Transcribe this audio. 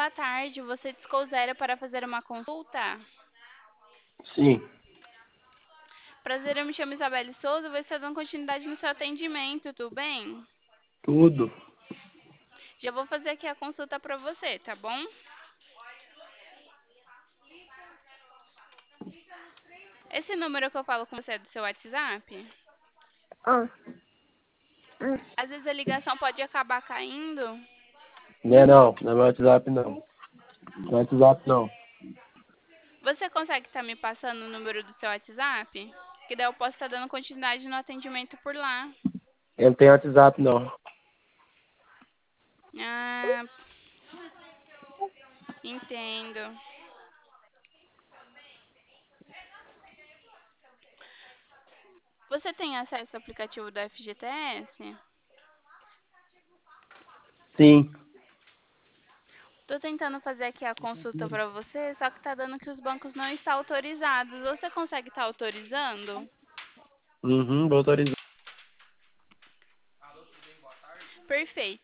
Boa tarde, você discou o zero para fazer uma consulta? Sim, Prazer, eu me chamo Isabelle Souza, vou estar dando continuidade no seu atendimento, tudo bem? tudo. Já vou fazer aqui a consulta para você, tá bom? Esse número que eu falo com você é do seu WhatsApp? Ah, Às vezes a ligação pode acabar caindo. não é meu WhatsApp não. No WhatsApp não. Você consegue estar me passando o número do seu WhatsApp? Que daí eu posso estar dando continuidade no atendimento por lá. Eu não tenho WhatsApp não. Ah, entendo. Você tem acesso ao aplicativo do FGTS? Sim. Tô tentando fazer aqui a consulta para você, só que tá dando que os bancos não estão autorizados. Você consegue estar autorizando? Vou autorizar. Perfeito.